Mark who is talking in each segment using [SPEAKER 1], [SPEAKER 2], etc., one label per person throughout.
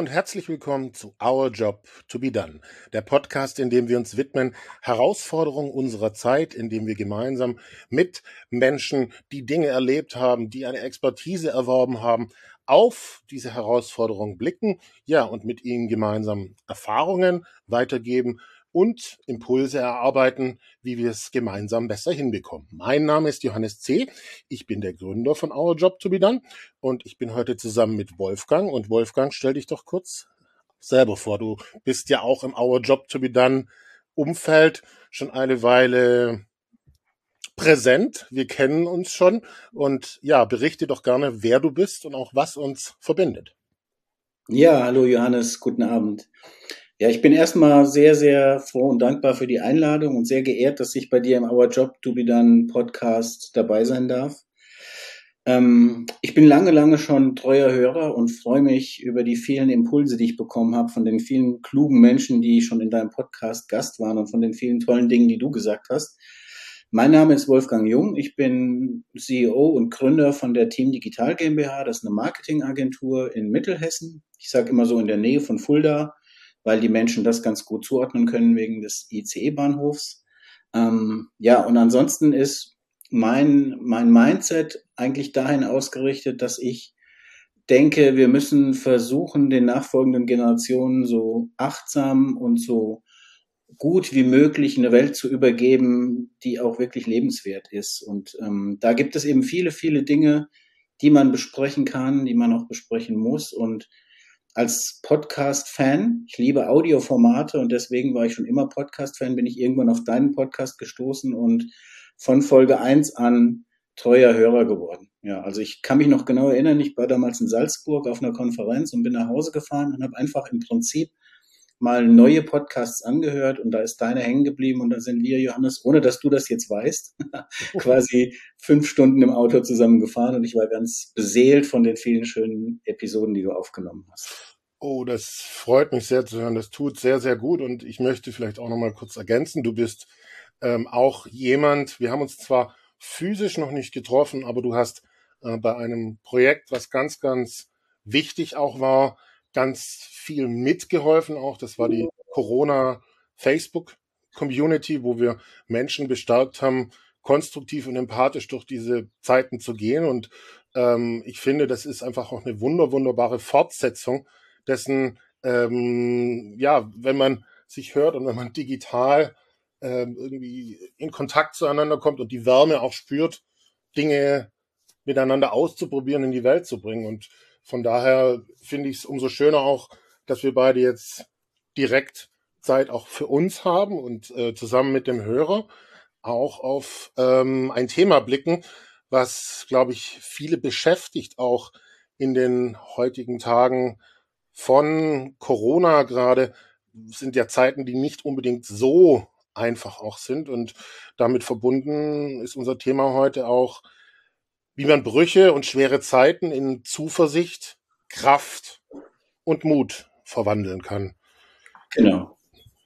[SPEAKER 1] und herzlich willkommen zu Our Job to be Done, der Podcast, in dem wir uns widmen Herausforderungen unserer Zeit, in dem wir gemeinsam mit Menschen, die Dinge erlebt haben, die eine Expertise erworben haben, auf diese Herausforderungen blicken, ja, und mit ihnen gemeinsam Erfahrungen weitergeben und Impulse erarbeiten, wie wir es gemeinsam besser hinbekommen. Mein Name ist Johannes C. Ich bin der Gründer von Our Job to be Done und ich bin heute zusammen mit Wolfgang. Und Wolfgang, stell dich doch kurz selber vor. Du bist ja auch im Our Job to be Done Umfeld schon eine Weile präsent. Wir kennen uns schon. Und ja, berichte doch gerne, wer du bist und auch was uns verbindet.
[SPEAKER 2] Ja, hallo Johannes, guten Abend. Ja, ich bin erstmal sehr, sehr froh und dankbar für die Einladung und sehr geehrt, dass ich bei dir im Our Job to be Done Podcast dabei sein darf. Ich bin lange, lange schon treuer Hörer und freue mich über die vielen Impulse, die ich bekommen habe von den vielen klugen Menschen, die schon in deinem Podcast Gast waren und von den vielen tollen Dingen, die du gesagt hast. Mein Name ist Wolfgang Jung. Ich bin CEO und Gründer von der Team Digital GmbH. Das ist eine Marketingagentur in Mittelhessen. Ich sage immer so in der Nähe von Fulda, weil die Menschen das ganz gut zuordnen können wegen des ICE-Bahnhofs. Ja, und ansonsten ist mein Mindset eigentlich dahin ausgerichtet, dass ich denke, wir müssen versuchen, den nachfolgenden Generationen so achtsam und so gut wie möglich eine Welt zu übergeben, die auch wirklich lebenswert ist. Und da gibt es eben viele, viele Dinge, die man besprechen kann, die man auch besprechen muss. Und als Podcast-Fan, ich liebe Audioformate und deswegen war ich schon immer Podcast-Fan, bin ich irgendwann auf deinen Podcast gestoßen und von Folge 1 an treuer Hörer geworden. Ja, also ich kann mich noch genau erinnern, ich war damals in Salzburg auf einer Konferenz und bin nach Hause gefahren und habe einfach im Prinzip mal neue Podcasts angehört und da ist deine hängen geblieben und da sind wir, Johannes, ohne dass du das jetzt weißt, quasi 5 Stunden im Auto zusammen gefahren und ich war ganz beseelt von den vielen schönen Episoden, die du aufgenommen hast.
[SPEAKER 1] Oh, das freut mich sehr zu hören. Das tut sehr, sehr gut. Und ich möchte vielleicht auch noch mal kurz ergänzen. Du bist auch jemand, wir haben uns zwar physisch noch nicht getroffen, aber du hast bei einem Projekt, was ganz, ganz wichtig auch war, ganz viel mitgeholfen auch. Das war die Corona-Facebook-Community, wo wir Menschen bestärkt haben, konstruktiv und empathisch durch diese Zeiten zu gehen. Und ich finde, das ist einfach auch eine wunderbare Fortsetzung dessen, ja, wenn man sich hört und wenn man digital irgendwie in Kontakt zueinander kommt und die Wärme auch spürt, Dinge miteinander auszuprobieren, in die Welt zu bringen. Und von daher finde ich es umso schöner auch, dass wir beide jetzt direkt Zeit auch für uns haben und zusammen mit dem Hörer auch auf ein Thema blicken, was, glaube ich, viele beschäftigt, auch in den heutigen Tagen von Corona gerade, sind ja Zeiten, die nicht unbedingt so einfach auch sind. Und damit verbunden ist unser Thema heute auch, wie man Brüche und schwere Zeiten in Zuversicht, Kraft und Mut verwandeln kann.
[SPEAKER 2] Genau,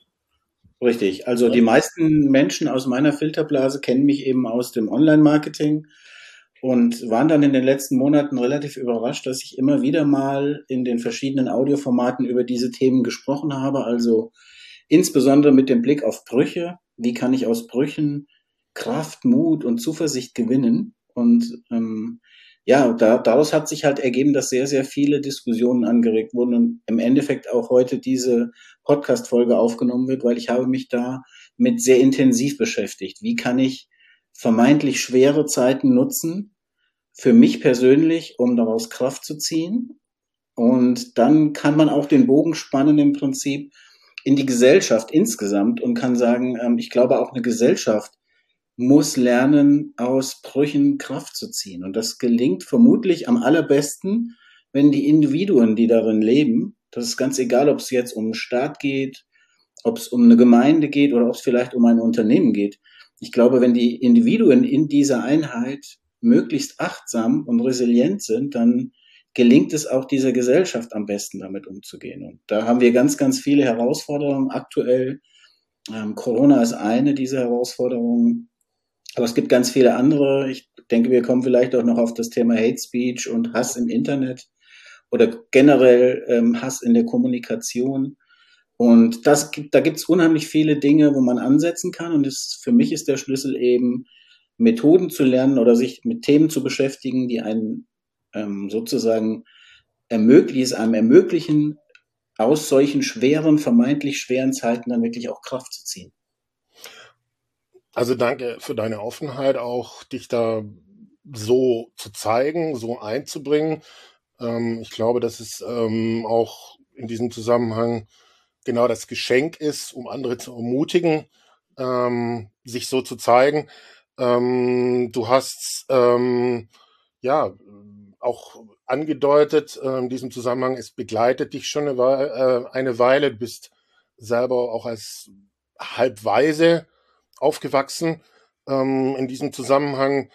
[SPEAKER 2] richtig. Also die meisten Menschen aus meiner Filterblase kennen mich eben aus dem Online-Marketing und waren dann in den letzten Monaten relativ überrascht, dass ich immer wieder mal in den verschiedenen Audioformaten über diese Themen gesprochen habe. Also insbesondere mit dem Blick auf Brüche. Wie kann ich aus Brüchen Kraft, Mut und Zuversicht gewinnen? Und ja, daraus hat sich halt ergeben, dass sehr, sehr viele Diskussionen angeregt wurden und im Endeffekt auch heute diese Podcast-Folge aufgenommen wird, weil ich habe mich da mit sehr intensiv beschäftigt. Wie kann ich vermeintlich schwere Zeiten nutzen für mich persönlich, um daraus Kraft zu ziehen? Und dann kann man auch den Bogen spannen im Prinzip in die Gesellschaft insgesamt und kann sagen, ich glaube auch eine Gesellschaft muss lernen, aus Brüchen Kraft zu ziehen. Und das gelingt vermutlich am allerbesten, wenn die Individuen, die darin leben, das ist ganz egal, ob es jetzt um einen Staat geht, ob es um eine Gemeinde geht oder ob es vielleicht um ein Unternehmen geht. Ich glaube, wenn die Individuen in dieser Einheit möglichst achtsam und resilient sind, dann gelingt es auch dieser Gesellschaft am besten damit umzugehen. Und da haben wir ganz, ganz viele Herausforderungen aktuell. Corona ist eine dieser Herausforderungen. Aber es gibt ganz viele andere. Ich denke, wir kommen vielleicht auch noch auf das Thema Hate Speech und Hass im Internet. oder generell Hass in der Kommunikation. Und da gibt's unheimlich viele Dinge, wo man ansetzen kann. Und für mich ist der Schlüssel eben, Methoden zu lernen oder sich mit Themen zu beschäftigen, die einen sozusagen es einem ermöglichen, aus solchen schweren, vermeintlich schweren Zeiten dann wirklich auch Kraft zu ziehen.
[SPEAKER 1] Also danke für deine Offenheit, auch dich da so zu zeigen, so einzubringen. Ich glaube, dass es auch in diesem Zusammenhang genau das Geschenk ist, um andere zu ermutigen, sich so zu zeigen. Du hast ja auch angedeutet in diesem Zusammenhang, es begleitet dich schon eine Weile. Du bist selber auch als Halbwaise aufgewachsen in diesem Zusammenhang.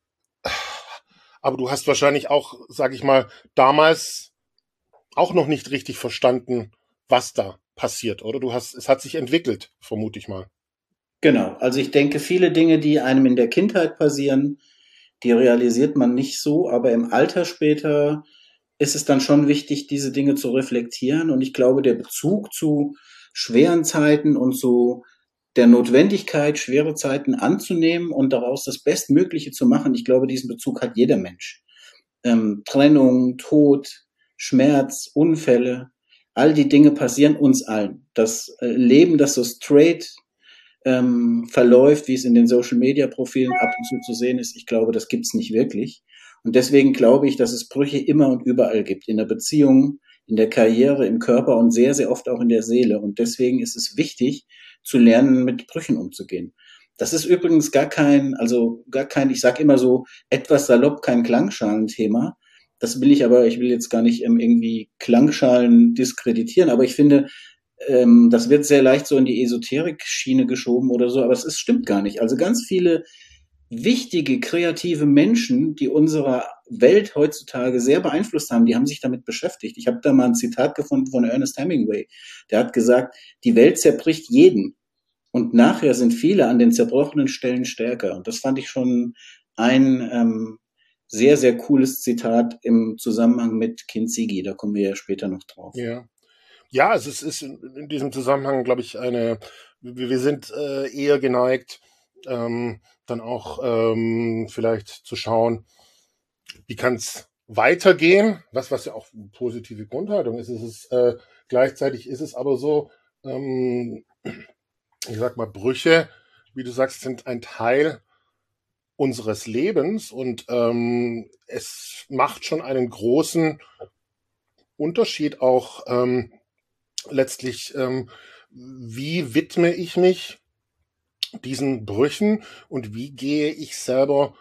[SPEAKER 1] Aber du hast wahrscheinlich auch, sag ich mal, damals auch noch nicht richtig verstanden, was da passiert, oder? Es hat sich entwickelt, vermute ich mal.
[SPEAKER 2] Genau. Also ich denke, viele Dinge, die einem in der Kindheit passieren, die realisiert man nicht so, aber im Alter später ist es dann schon wichtig, diese Dinge zu reflektieren. Und ich glaube, der Bezug zu schweren Zeiten und zu der Notwendigkeit, schwere Zeiten anzunehmen und daraus das Bestmögliche zu machen, ich glaube, diesen Bezug hat jeder Mensch. Trennung, Tod, Schmerz, Unfälle, all die Dinge passieren uns allen. Das Leben, das so straight verläuft, wie es in den Social-Media-Profilen ab und zu sehen ist, ich glaube, das gibt's nicht wirklich. Und deswegen glaube ich, dass es Brüche immer und überall gibt. In der Beziehung, in der Karriere, im Körper und sehr, sehr oft auch in der Seele. Und deswegen ist es wichtig, zu lernen, mit Brüchen umzugehen. Das ist übrigens gar kein, ich sage immer so etwas salopp, kein Klangschalenthema. Ich will jetzt gar nicht irgendwie Klangschalen diskreditieren, aber ich finde, das wird sehr leicht so in die Esoterik-Schiene geschoben oder so, aber stimmt gar nicht. Also ganz viele wichtige, kreative Menschen, die unsere Welt heutzutage sehr beeinflusst haben, die haben sich damit beschäftigt. Ich habe da mal ein Zitat gefunden von Ernest Hemingway. Der hat gesagt, die Welt zerbricht jeden und nachher sind viele an den zerbrochenen Stellen stärker. Und das fand ich schon ein sehr, sehr cooles Zitat im Zusammenhang mit Kintsugi. Da kommen wir ja später noch drauf.
[SPEAKER 1] Ja. Ja, es ist in diesem Zusammenhang, glaube ich, wir sind eher geneigt, dann auch vielleicht zu schauen, wie kann es weitergehen, was ja auch eine positive Grundhaltung ist. Gleichzeitig ist es aber so, ich sag mal, Brüche, wie du sagst, sind ein Teil unseres Lebens und es macht schon einen großen Unterschied auch letztlich, wie widme ich mich diesen Brüchen und wie gehe ich selber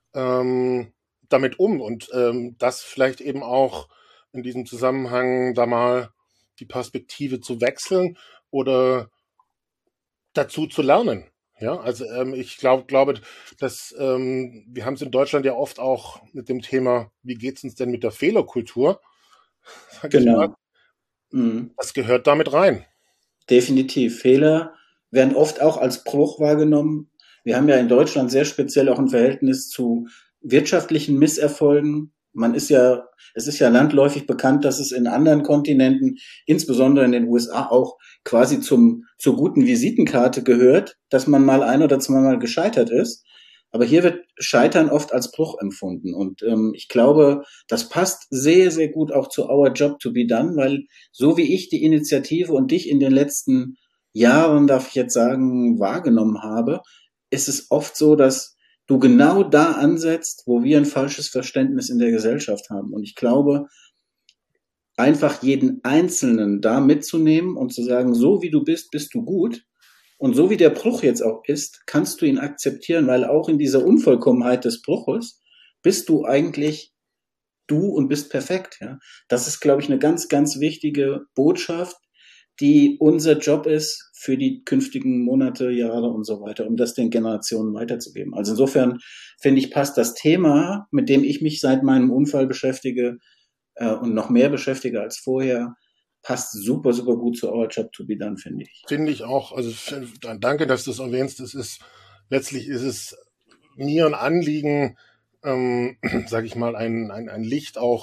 [SPEAKER 1] damit um und das vielleicht eben auch in diesem Zusammenhang da mal die Perspektive zu wechseln oder dazu zu lernen. Ja, also ich glaube, dass wir haben es in Deutschland ja oft auch mit dem Thema, wie geht's uns denn mit der Fehlerkultur, sag ich mal.
[SPEAKER 2] Genau. Mhm.
[SPEAKER 1] Das gehört damit rein.
[SPEAKER 2] Definitiv. Fehler werden oft auch als Bruch wahrgenommen. Wir haben ja in Deutschland sehr speziell auch ein Verhältnis zu wirtschaftlichen Misserfolgen. Es ist ja landläufig bekannt, dass es in anderen Kontinenten, insbesondere in den USA, auch quasi zur guten Visitenkarte gehört, dass man mal ein oder zweimal gescheitert ist. Aber hier wird Scheitern oft als Bruch empfunden. Und ich glaube, das passt sehr, sehr gut auch zu Our Job to be Done, weil so wie ich die Initiative und dich in den letzten Jahren, darf ich jetzt sagen, wahrgenommen habe, ist es oft so, dass du genau da ansetzt, wo wir ein falsches Verständnis in der Gesellschaft haben. Und ich glaube, einfach jeden Einzelnen da mitzunehmen und zu sagen, so wie du bist, bist du gut. Und so wie der Bruch jetzt auch ist, kannst du ihn akzeptieren, weil auch in dieser Unvollkommenheit des Bruches bist du eigentlich du und bist perfekt. Ja? Das ist, glaube ich, eine ganz, ganz wichtige Botschaft, die unser Job ist für die künftigen Monate, Jahre und so weiter, um das den Generationen weiterzugeben. Also insofern finde ich, passt das Thema, mit dem ich mich seit meinem Unfall beschäftige und noch mehr beschäftige als vorher, passt super, super gut zu Our Job to be Done, finde ich.
[SPEAKER 1] Finde ich auch. Also danke, dass du es erwähnst. Letztlich ist es mir ein Anliegen, sage ich mal, ein Licht auch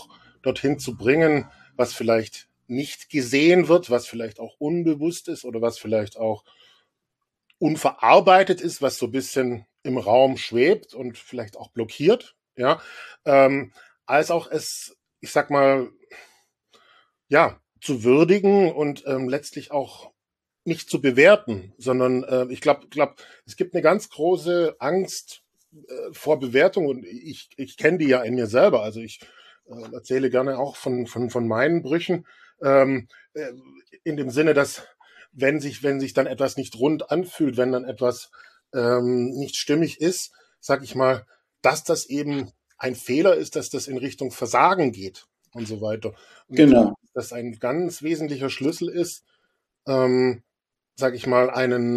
[SPEAKER 1] dorthin zu bringen, was vielleicht nicht gesehen wird, was vielleicht auch unbewusst ist oder was vielleicht auch unverarbeitet ist, was so ein bisschen im Raum schwebt und vielleicht auch blockiert, ja, als auch es, ich sag mal, ja, zu würdigen und letztlich auch nicht zu bewerten, sondern ich glaube, es gibt eine ganz große Angst vor Bewertung und ich kenne die ja in mir selber. Also ich erzähle gerne auch von meinen Brüchen äh, in dem Sinne, dass wenn sich dann etwas nicht rund anfühlt, wenn dann etwas nicht stimmig ist, sag ich mal, dass das eben ein Fehler ist, dass das in Richtung Versagen geht und so weiter. Und ich glaube,
[SPEAKER 2] Genau.
[SPEAKER 1] dass das ein ganz wesentlicher Schlüssel ist, ähm, sag ich mal,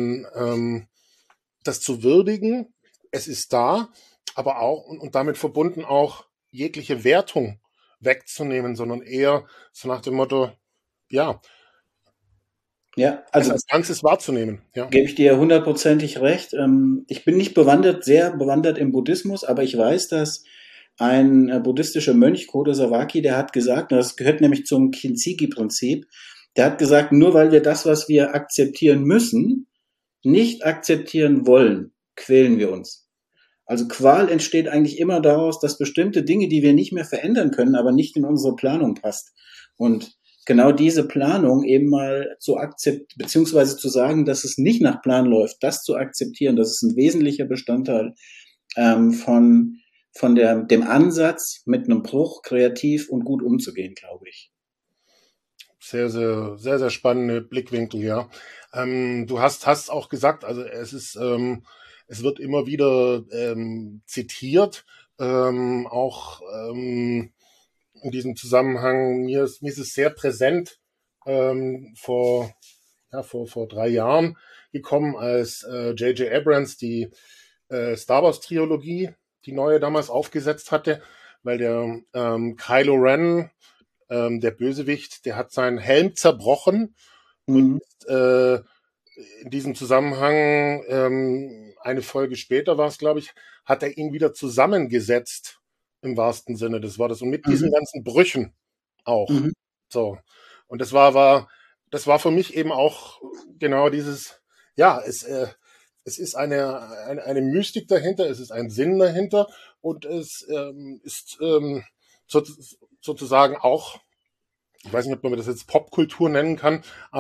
[SPEAKER 1] das zu würdigen. Es ist da, aber auch und damit verbunden auch jegliche Wertung wegzunehmen, sondern eher so nach dem Motto, ja,
[SPEAKER 2] Ja,
[SPEAKER 1] es
[SPEAKER 2] also
[SPEAKER 1] als Ganzes wahrzunehmen. Ja,
[SPEAKER 2] gebe ich dir hundertprozentig recht. Ich bin nicht bewandert, sehr bewandert im Buddhismus, aber ich weiß, dass ein buddhistischer Mönch, Kodo Sawaki, der hat gesagt, das gehört nämlich zum Kintsugi-Prinzip, der hat gesagt, nur weil wir das, was wir akzeptieren müssen, nicht akzeptieren wollen, quälen wir uns. Also Qual entsteht eigentlich immer daraus, dass bestimmte Dinge, die wir nicht mehr verändern können, aber nicht in unsere Planung passt. Und genau diese Planung eben mal zu akzeptieren, beziehungsweise zu sagen, dass es nicht nach Plan läuft, das zu akzeptieren, das ist ein wesentlicher Bestandteil von dem Ansatz, mit einem Bruch kreativ und gut umzugehen, glaube ich.
[SPEAKER 1] sehr spannende Blickwinkel, ja. Du hast auch gesagt, also es wird immer wieder zitiert, auch in diesem Zusammenhang, mir ist es sehr präsent vor 3 Jahren gekommen, als J.J. Abrams die Star Wars Trilogie, die neue damals aufgesetzt hatte, weil der Kylo Ren, der Bösewicht, der hat seinen Helm zerbrochen und
[SPEAKER 2] Mhm.
[SPEAKER 1] ist, in diesem Zusammenhang, eine Folge später war es, glaube ich, hat er ihn wieder zusammengesetzt, im wahrsten Sinne des Wortes. Und mit diesen
[SPEAKER 2] Mhm.
[SPEAKER 1] ganzen Brüchen auch.
[SPEAKER 2] Mhm.
[SPEAKER 1] So. Und das war für mich eben auch genau dieses, ja, es ist eine Mystik dahinter, es ist ein Sinn dahinter und es ist so, sozusagen auch, ich weiß nicht, ob man das jetzt Popkultur nennen kann,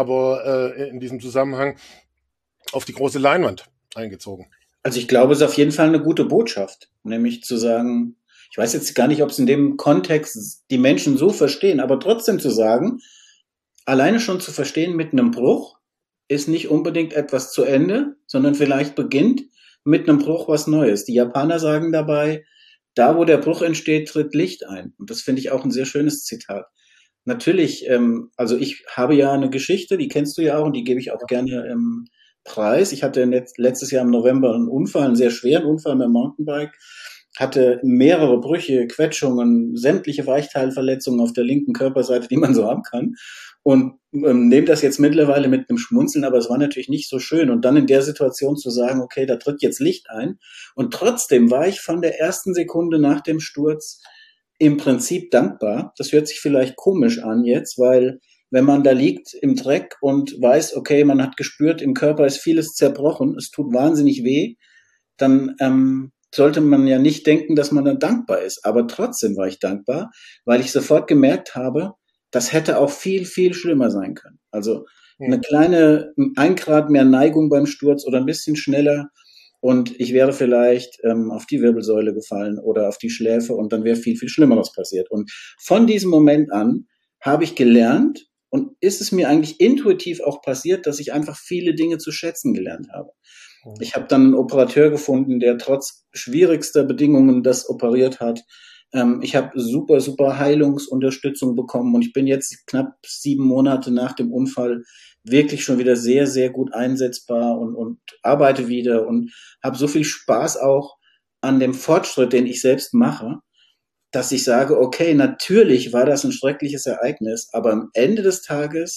[SPEAKER 1] aber in diesem Zusammenhang auf die große Leinwand eingezogen.
[SPEAKER 2] Also ich glaube, es ist auf jeden Fall eine gute Botschaft, nämlich zu sagen, ich weiß jetzt gar nicht, ob es in dem Kontext die Menschen so verstehen, aber trotzdem zu sagen, alleine schon zu verstehen, mit einem Bruch ist nicht unbedingt etwas zu Ende, sondern vielleicht beginnt mit einem Bruch was Neues. Die Japaner sagen dabei, da wo der Bruch entsteht, tritt Licht ein. Und das finde ich auch ein sehr schönes Zitat. Natürlich, also ich habe ja eine Geschichte, die kennst du ja auch und die gebe ich auch gerne Preis. Ich hatte letztes Jahr im November einen Unfall, einen sehr schweren Unfall mit dem Mountainbike, hatte mehrere Brüche, Quetschungen, sämtliche Weichteilverletzungen auf der linken Körperseite, die man so haben kann. Und nehme das jetzt mittlerweile mit einem Schmunzeln, aber es war natürlich nicht so schön. Und dann in der Situation zu sagen, okay, da tritt jetzt Licht ein. Und trotzdem war ich von der ersten Sekunde nach dem Sturz im Prinzip dankbar. Das hört sich vielleicht komisch an jetzt, weil wenn man da liegt im Dreck und weiß, okay, man hat gespürt, im Körper ist vieles zerbrochen, es tut wahnsinnig weh, dann sollte man ja nicht denken, dass man dann dankbar ist. Aber trotzdem war ich dankbar, weil ich sofort gemerkt habe, das hätte auch viel, viel schlimmer sein können. Also eine
[SPEAKER 1] Hm.
[SPEAKER 2] kleine 1 Grad mehr Neigung beim Sturz oder ein bisschen schneller und ich wäre vielleicht auf die Wirbelsäule gefallen oder auf die Schläfe und dann wäre viel, viel Schlimmeres passiert. Und von diesem Moment an habe ich gelernt und ist es mir eigentlich intuitiv auch passiert, dass ich einfach viele Dinge zu schätzen gelernt habe.
[SPEAKER 1] Hm.
[SPEAKER 2] Ich habe dann einen Operateur gefunden, der trotz schwierigster Bedingungen das operiert hat. Ich habe super, super Heilungsunterstützung bekommen und ich bin jetzt knapp 7 Monate nach dem Unfall wirklich schon wieder sehr, sehr gut einsetzbar und arbeite wieder und habe so viel Spaß auch an dem Fortschritt, den ich selbst mache, dass ich sage, okay, natürlich war das ein schreckliches Ereignis, aber am Ende des Tages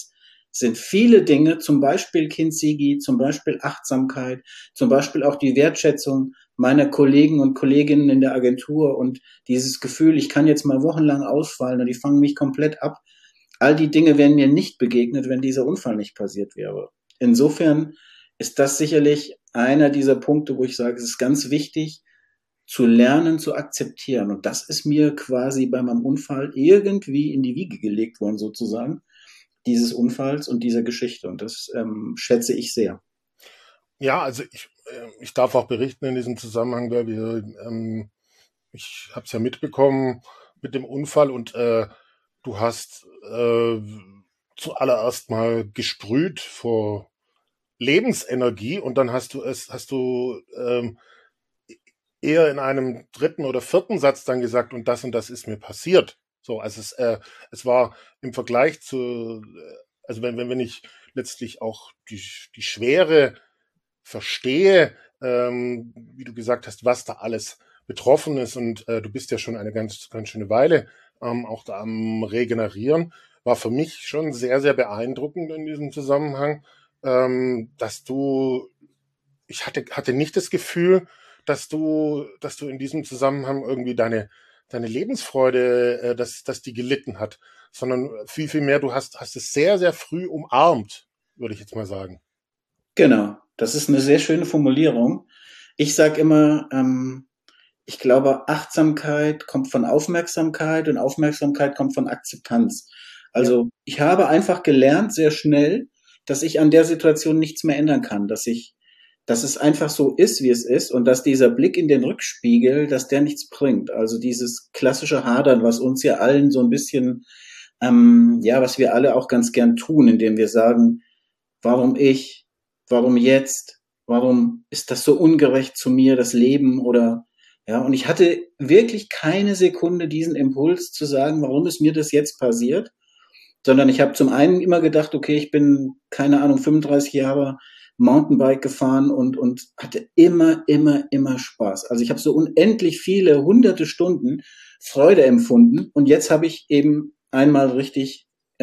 [SPEAKER 2] sind viele Dinge, zum Beispiel Kintsugi, zum Beispiel Achtsamkeit, zum Beispiel auch die Wertschätzung meiner Kollegen und Kolleginnen in der Agentur und dieses Gefühl, ich kann jetzt mal wochenlang ausfallen und die fangen mich komplett ab. All die Dinge wären mir nicht begegnet, wenn dieser Unfall nicht passiert wäre. Insofern ist das sicherlich einer dieser Punkte, wo ich sage, es ist ganz wichtig, zu lernen, zu akzeptieren. Und das ist mir quasi bei meinem Unfall irgendwie in die Wiege gelegt worden, sozusagen, dieses Unfalls und dieser Geschichte. Und das schätze ich sehr.
[SPEAKER 1] Ja, also ich darf auch berichten in diesem Zusammenhang, weil ich habe es ja mitbekommen mit dem Unfall und du hast zuallererst mal gesprüht vor Lebensenergie und dann hast du eher in einem dritten oder vierten Satz dann gesagt, und das ist mir passiert. So, also es war im Vergleich zu, also wenn ich letztlich auch die Schwere verstehe, wie du gesagt hast, was da alles betroffen ist und du bist ja schon eine ganz, ganz schöne Weile auch da am Regenerieren, war für mich schon sehr, sehr beeindruckend in diesem Zusammenhang, dass ich hatte nicht das Gefühl, dass du in diesem Zusammenhang irgendwie deine Lebensfreude, dass die gelitten hat, sondern viel, viel mehr, du hast es sehr, sehr früh umarmt, würde ich jetzt mal sagen.
[SPEAKER 2] Genau, das ist eine sehr schöne Formulierung. Ich sage immer, ich glaube, Achtsamkeit kommt von Aufmerksamkeit und Aufmerksamkeit kommt von Akzeptanz.
[SPEAKER 1] Ja,
[SPEAKER 2] Also ich habe einfach gelernt sehr schnell, dass ich an der Situation nichts mehr ändern kann, dass es einfach so ist, wie es ist und dass dieser Blick in den Rückspiegel, dass der nichts bringt. Also dieses klassische Hadern, was uns ja allen so ein bisschen, ja, was wir alle auch ganz gern tun, indem wir sagen, warum ich, warum jetzt, warum ist das so ungerecht zu mir, das Leben oder ja, und ich hatte wirklich keine Sekunde diesen Impuls zu sagen, warum ist mir das jetzt passiert, sondern ich habe zum einen immer gedacht, okay, ich bin, keine Ahnung, 35 Jahre Mountainbike gefahren und hatte immer Spaß. Also ich habe so unendlich viele hunderte Stunden Freude empfunden und jetzt habe ich eben einmal richtig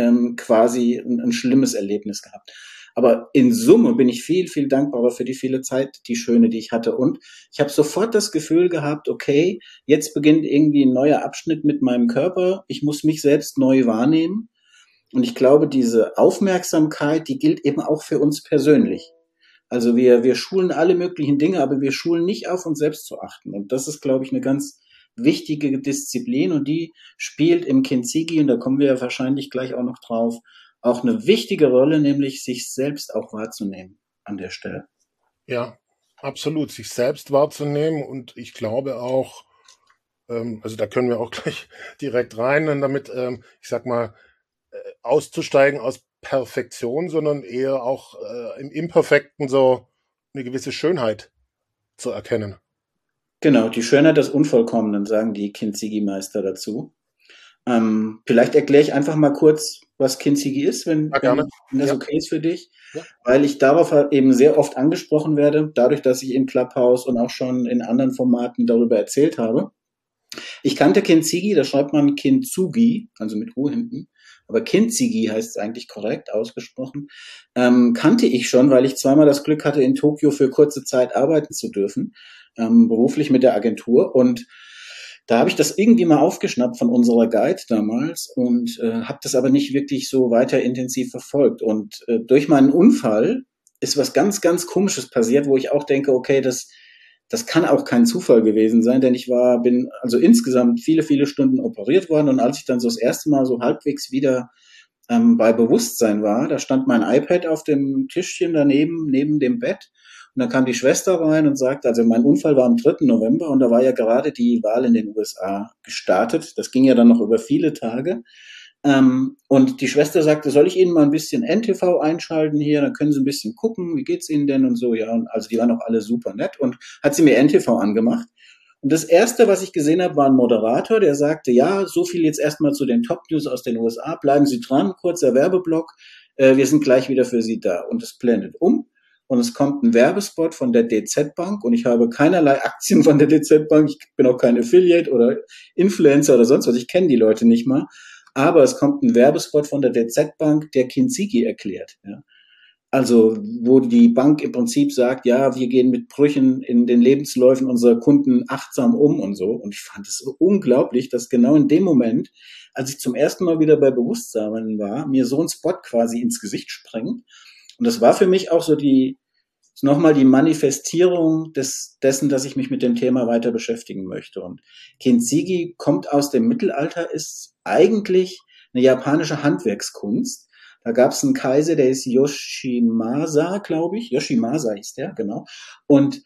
[SPEAKER 2] quasi ein schlimmes Erlebnis gehabt. Aber in Summe bin ich viel dankbarer für die viele Zeit, die schöne, die ich hatte. Und ich habe sofort das Gefühl gehabt, okay, jetzt beginnt irgendwie ein neuer Abschnitt mit meinem Körper. Ich muss mich selbst neu wahrnehmen. Und ich glaube, diese Aufmerksamkeit, die gilt eben auch für uns persönlich. Also wir schulen alle möglichen Dinge, aber wir schulen nicht auf uns selbst zu achten. Und das ist, glaube ich, eine ganz wichtige Disziplin und die spielt im Kintsugi, und da kommen wir ja wahrscheinlich gleich auch noch drauf, auch eine wichtige Rolle, nämlich sich selbst auch wahrzunehmen an der Stelle.
[SPEAKER 1] ja, absolut, sich selbst wahrzunehmen und ich glaube auch, also da können wir auch gleich direkt rein, und damit, ich sag mal, auszusteigen aus Perfektion, sondern eher auch im Imperfekten so eine gewisse Schönheit zu erkennen.
[SPEAKER 2] Genau, die Schönheit des Unvollkommenen, sagen die Kintsugi-Meister dazu. Vielleicht erkläre ich einfach mal kurz, was Kintsugi ist,
[SPEAKER 1] Ja, gerne.
[SPEAKER 2] wenn das
[SPEAKER 1] Ja,
[SPEAKER 2] okay ist für dich,
[SPEAKER 1] ja.
[SPEAKER 2] weil ich darauf halt eben sehr oft angesprochen werde, dadurch, dass ich in Clubhouse und auch schon in anderen Formaten darüber erzählt habe. Ich kannte Kintsugi, da schreibt man Kintsugi, also mit U hinten, aber Kintsugi heißt es eigentlich korrekt ausgesprochen, kannte ich schon, weil ich zweimal das Glück hatte, in Tokio für kurze Zeit arbeiten zu dürfen, beruflich mit der Agentur, und da habe ich das irgendwie mal aufgeschnappt von unserer Guide damals und habe das aber nicht wirklich so weiter intensiv verfolgt. Und durch meinen Unfall ist was ganz Komisches passiert, wo ich auch denke, okay, das kann auch kein Zufall gewesen sein, denn bin also insgesamt viele Stunden operiert worden, und als ich dann so das erste Mal so halbwegs wieder bei Bewusstsein war, da stand mein iPad auf dem Tischchen daneben, neben dem Bett, und dann kam die Schwester rein und sagte, also mein Unfall war am 3. November und da war ja gerade die Wahl in den USA gestartet. Das ging ja dann noch über viele Tage. Und die Schwester sagte, soll ich Ihnen mal ein bisschen NTV einschalten hier, dann können Sie ein bisschen gucken, wie geht's Ihnen denn und so. Ja, und also die waren auch alle super nett, und hat sie mir NTV angemacht. Und das Erste, was ich gesehen habe, war ein Moderator, der sagte, ja, so viel jetzt erstmal zu den Top-News aus den USA, bleiben Sie dran, kurzer Werbeblock, wir sind gleich wieder für Sie da. Und es blendet um und es kommt ein Werbespot von der DZ Bank, und ich habe keinerlei Aktien von der DZ Bank, ich bin auch kein Affiliate oder Influencer oder sonst was, ich kenne die Leute nicht mal. Aber es kommt ein Werbespot von der DZ Bank, der Kinzigi erklärt. Ja. Also, wo die Bank im Prinzip sagt, ja, wir gehen mit Brüchen in den Lebensläufen unserer Kunden achtsam um und so. Und ich fand es so unglaublich, dass genau in dem Moment, als ich zum ersten Mal wieder bei Bewusstsein war, mir so ein Spot quasi ins Gesicht springt. Und das war für mich auch so nochmal die Manifestierung dessen, dass ich mich mit dem Thema weiter beschäftigen möchte. Und Kintsugi kommt aus dem Mittelalter, ist eigentlich eine japanische Handwerkskunst. Da gab es einen Kaiser, der ist Yoshimasa, glaube ich. Yoshimasa hieß der, genau. Und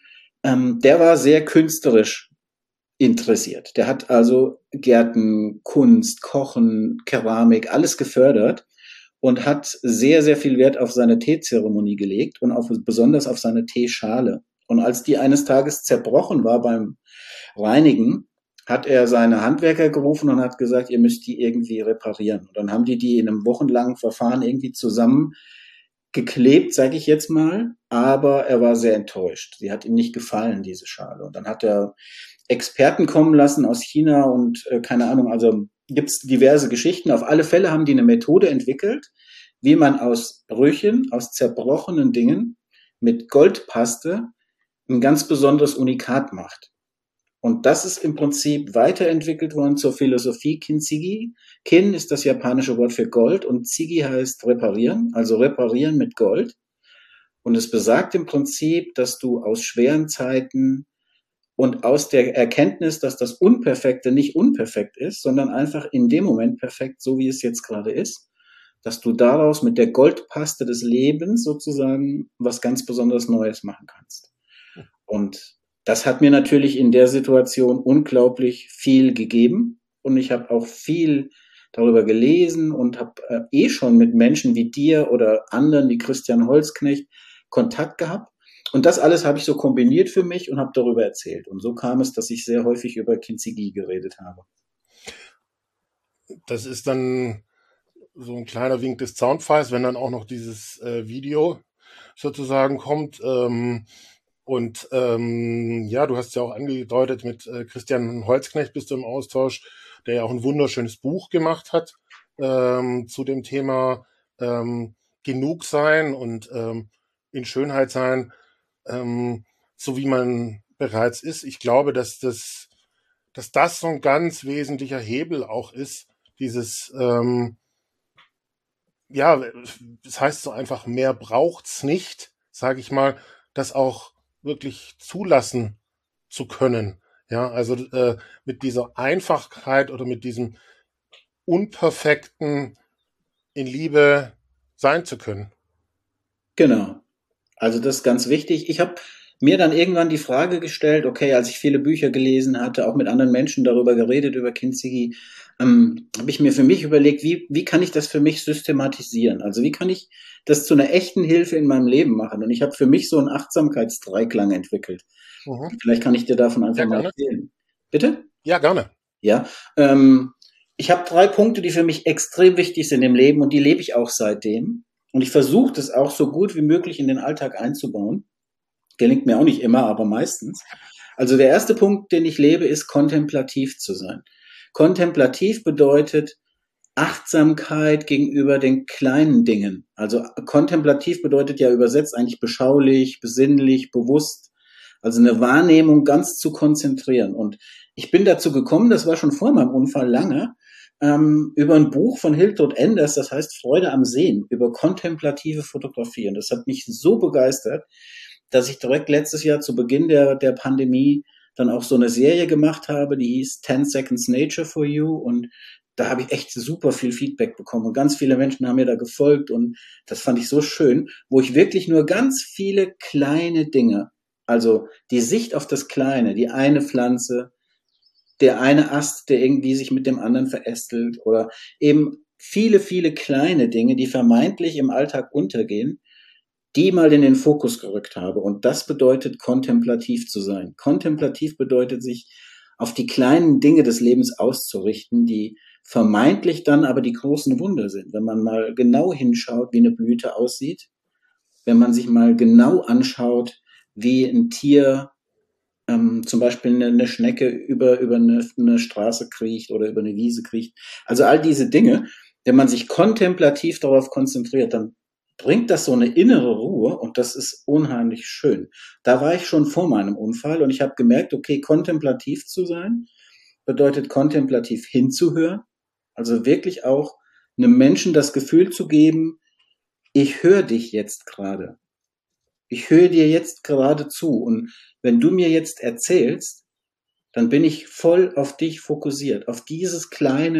[SPEAKER 2] der war sehr künstlerisch interessiert. Der hat also Gärten, Kunst, Kochen, Keramik, alles gefördert und hat sehr, sehr viel Wert auf seine Teezeremonie gelegt und besonders auf seine Teeschale. Und als die eines Tages zerbrochen war beim Reinigen, hat er seine Handwerker gerufen und hat gesagt, ihr müsst die irgendwie reparieren. Und dann haben die in einem wochenlangen Verfahren irgendwie zusammengeklebt, sage ich jetzt mal, aber er war sehr enttäuscht. Sie hat ihm nicht gefallen, diese Schale. Und dann hat er Experten kommen lassen aus China und keine Ahnung, also gibt's diverse Geschichten. Auf alle Fälle haben die eine Methode entwickelt, wie man aus Brüchen, aus zerbrochenen Dingen mit Goldpaste ein ganz besonderes Unikat macht. Und das ist im Prinzip weiterentwickelt worden zur Philosophie Kintsugi. Kin ist das japanische Wort für Gold und Tsugi heißt reparieren, also reparieren mit Gold. Und es besagt im Prinzip, dass du aus schweren Zeiten und aus der Erkenntnis, dass das Unperfekte nicht unperfekt ist, sondern einfach in dem Moment perfekt, so wie es jetzt gerade ist, dass du daraus mit der Goldpaste des Lebens sozusagen was ganz besonders Neues machen kannst. Und das hat mir natürlich in der Situation unglaublich viel gegeben. Und ich habe auch viel darüber gelesen und habe schon mit Menschen wie dir oder anderen wie Christian Holzknecht Kontakt gehabt. Und das alles habe ich so kombiniert für mich und habe darüber erzählt. Und so kam es, dass ich sehr häufig über Kintsugi geredet habe.
[SPEAKER 1] Das ist dann so ein kleiner Wink des Zaunpfeils, wenn dann auch noch dieses Video sozusagen kommt. Ja, du hast ja auch angedeutet, mit Christian Holzknecht bist du im Austausch, der ja auch ein wunderschönes Buch gemacht hat zu dem Thema genug sein und in Schönheit sein, so wie man bereits ist. Ich glaube, dass das so ein ganz wesentlicher Hebel auch ist, dieses, ja, das heißt so einfach, mehr braucht's nicht, sage ich mal, das auch wirklich zulassen zu können. Ja, also mit dieser Einfachheit oder mit diesem Unperfekten in Liebe sein zu können.
[SPEAKER 2] Genau. Also das ist ganz wichtig. Ich habe mir dann irgendwann die Frage gestellt, okay, als ich viele Bücher gelesen hatte, auch mit anderen Menschen darüber geredet, über Kintsugi, habe ich mir für mich überlegt, wie kann ich das für mich systematisieren? Also wie kann ich das zu einer echten Hilfe in meinem Leben machen? Und ich habe für mich so einen Achtsamkeitsdreiklang entwickelt.
[SPEAKER 1] Mhm.
[SPEAKER 2] Vielleicht kann ich dir davon einfach
[SPEAKER 1] Ja,
[SPEAKER 2] mal
[SPEAKER 1] gerne.
[SPEAKER 2] erzählen. Bitte?
[SPEAKER 1] Ja, gerne.
[SPEAKER 2] Ja. Ich habe 3 Punkte, die für mich extrem wichtig sind im Leben und die lebe ich auch seitdem. Und ich versuche das auch so gut wie möglich in den Alltag einzubauen. Gelingt mir auch nicht immer, aber meistens. Also der erste Punkt, den ich lebe, ist kontemplativ zu sein. Kontemplativ bedeutet Achtsamkeit gegenüber den kleinen Dingen. Also kontemplativ bedeutet ja übersetzt eigentlich beschaulich, besinnlich, bewusst. Also eine Wahrnehmung ganz zu konzentrieren. Und ich bin dazu gekommen, das war schon vor meinem Unfall lange, über ein Buch von Hiltrud Enders, das heißt Freude am Sehen, über kontemplative Fotografie. Und das hat mich so begeistert, dass ich direkt letztes Jahr zu Beginn der Pandemie dann auch so eine Serie gemacht habe, die hieß 10 Seconds Nature for You. Und da habe ich echt super viel Feedback bekommen. Und ganz viele Menschen haben mir da gefolgt. Und das fand ich so schön, wo ich wirklich nur ganz viele kleine Dinge, also die Sicht auf das Kleine, die eine Pflanze, der eine Ast, der irgendwie sich mit dem anderen verästelt oder eben viele, viele kleine Dinge, die vermeintlich im Alltag untergehen, die mal in den Fokus gerückt habe. Und das bedeutet, kontemplativ zu sein. Kontemplativ bedeutet, sich auf die kleinen Dinge des Lebens auszurichten, die vermeintlich dann aber die großen Wunder sind. Wenn man mal genau hinschaut, wie eine Blüte aussieht, wenn man sich mal genau anschaut, wie ein Tier zum Beispiel eine Schnecke über eine Straße kriecht oder über eine Wiese kriecht. Also all diese Dinge, wenn man sich kontemplativ darauf konzentriert, dann bringt das so eine innere Ruhe und das ist unheimlich schön. Da war ich schon vor meinem Unfall und ich habe gemerkt, okay, kontemplativ zu sein bedeutet kontemplativ hinzuhören, also wirklich auch einem Menschen das Gefühl zu geben, ich höre dich jetzt gerade. Ich höre dir jetzt gerade zu und wenn du mir jetzt erzählst, dann bin ich voll auf dich fokussiert, auf dieses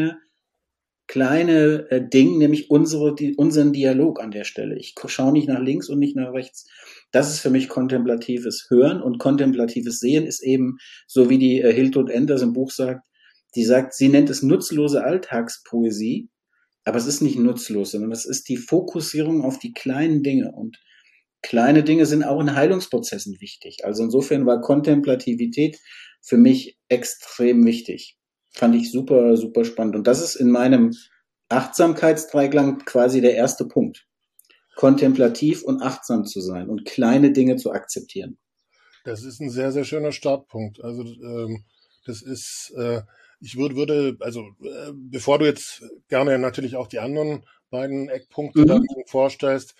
[SPEAKER 2] kleine Ding, nämlich unseren Dialog an der Stelle. Ich schaue nicht nach links und nicht nach rechts. Das ist für mich kontemplatives Hören und kontemplatives Sehen ist eben, so wie die Hiltrud Enders im Buch sagt, die sagt, sie nennt es nutzlose Alltagspoesie, aber es ist nicht nutzlos, sondern es ist die Fokussierung auf die kleinen Dinge und kleine Dinge sind auch in Heilungsprozessen wichtig. Also insofern war Kontemplativität für mich extrem wichtig. Fand ich super, super spannend. Und das ist in meinem Achtsamkeitsdreiklang quasi der erste Punkt. Kontemplativ und achtsam zu sein und kleine Dinge zu akzeptieren.
[SPEAKER 1] Das ist ein sehr, sehr schöner Startpunkt. Also das ist, ich würde, also bevor du jetzt gerne natürlich auch die anderen beiden Eckpunkte dann vorstellst,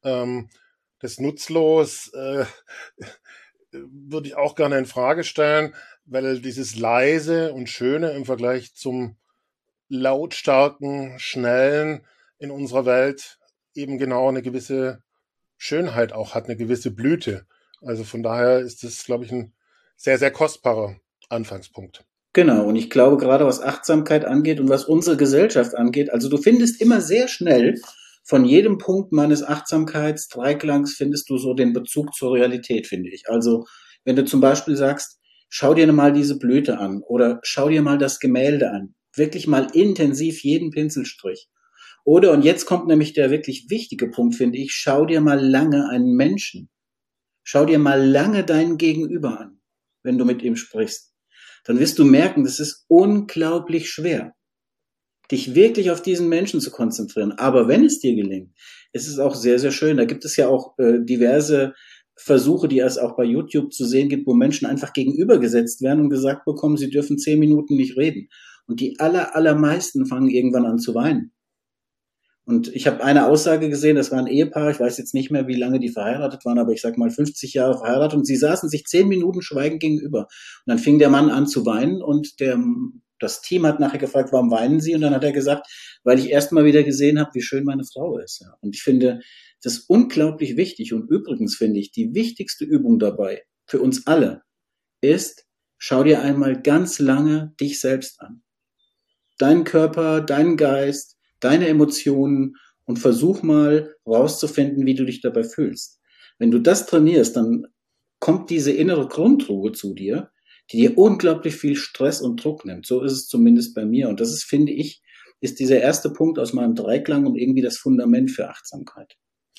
[SPEAKER 1] das Nutzlos würde ich auch gerne in Frage stellen, weil dieses Leise und Schöne im Vergleich zum lautstarken, schnellen in unserer Welt eben genau eine gewisse Schönheit auch hat, eine gewisse Blüte. Also von daher ist das, glaube ich, ein sehr, sehr kostbarer Anfangspunkt.
[SPEAKER 2] Genau, und ich glaube gerade was Achtsamkeit angeht und was unsere Gesellschaft angeht, also du findest immer sehr schnell von jedem Punkt meines Achtsamkeitsdreiklangs findest du so den Bezug zur Realität, finde ich. Also wenn du zum Beispiel sagst, schau dir mal diese Blüte an oder schau dir mal das Gemälde an, wirklich mal intensiv jeden Pinselstrich. Oder, und jetzt kommt nämlich der wirklich wichtige Punkt, finde ich, schau dir mal lange einen Menschen. Schau dir mal lange deinen Gegenüber an, wenn du mit ihm sprichst. Dann wirst du merken, das ist unglaublich schwer, dich wirklich auf diesen Menschen zu konzentrieren. Aber wenn es dir gelingt, ist es auch sehr, sehr schön. Da gibt es ja auch diverse Versuche, die es auch bei YouTube zu sehen gibt, wo Menschen einfach gegenübergesetzt werden und gesagt bekommen, sie dürfen 10 Minuten nicht reden. Und die allermeisten fangen irgendwann an zu weinen. Und ich habe eine Aussage gesehen, das war ein Ehepaar, ich weiß jetzt nicht mehr, wie lange die verheiratet waren, aber ich sag mal 50 Jahre verheiratet und sie saßen sich 10 Minuten schweigend gegenüber. Und dann fing der Mann an zu weinen und das Team hat nachher gefragt, warum weinen Sie? Und dann hat er gesagt, weil ich erst mal wieder gesehen habe, wie schön meine Frau ist. Ja. Und ich finde das unglaublich wichtig. Und übrigens finde ich, die wichtigste Übung dabei für uns alle ist, schau dir einmal ganz lange dich selbst an. Deinen Körper, deinen Geist, deine Emotionen und versuch mal rauszufinden, wie du dich dabei fühlst. Wenn du das trainierst, dann kommt diese innere Grundruhe zu dir, die dir unglaublich viel Stress und Druck nimmt. So ist es zumindest bei mir. Und das ist, finde ich, ist dieser erste Punkt aus meinem Dreiklang und irgendwie das Fundament für Achtsamkeit.